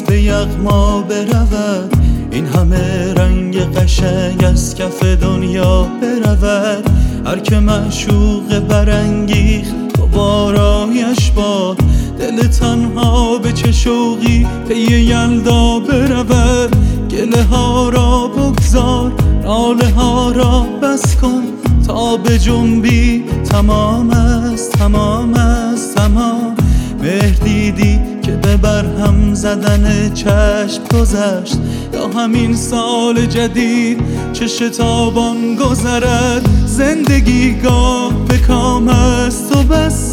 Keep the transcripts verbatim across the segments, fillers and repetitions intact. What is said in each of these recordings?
به یغما برود، این همه رنگ قشنگ از کف دنیا برود. هر که معشوق برانگیخت دوبارایش باد، دل تنها به چه شوقی پی یلدا برود. گله ها را بگذار، ناله ها را بس کن، تا به جنبی تمام است، تمام است، تمام. مهر دیدی که به برهم زدن چشم گذشت، یا همین سال جدید چه شتابان گذرد. زندگی گاه به کام است و بس،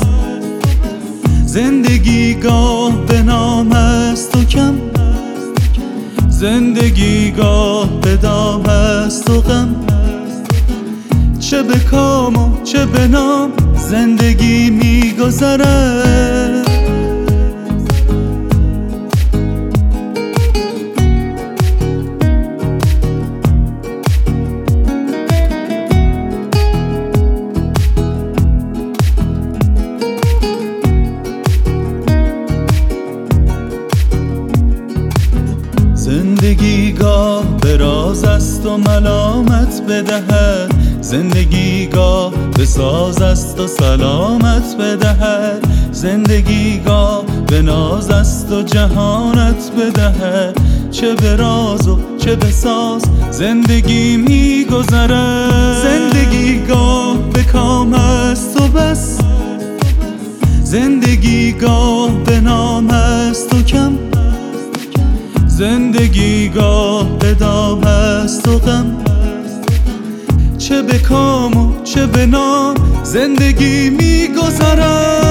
زندگی گاه به نام است و کم، زندگی گاه به دام است و غم. چه به کام و چه به نام زندگی می‌گذرد. زندگی گاه به راز است و ملامت بدهد، زندگی گاه به ساز است و سلامت بدهد. زندگی گاه به ناز است و جهانت بدهد. چه به راز و چه به ساز زندگی می‌گذرد. زندگی گاه به کام است و بس، زندگی گاه به نام است و کم، زندگی گاه به دام است و غم. چه به کام و چه به نام زندگی می‌گذرد.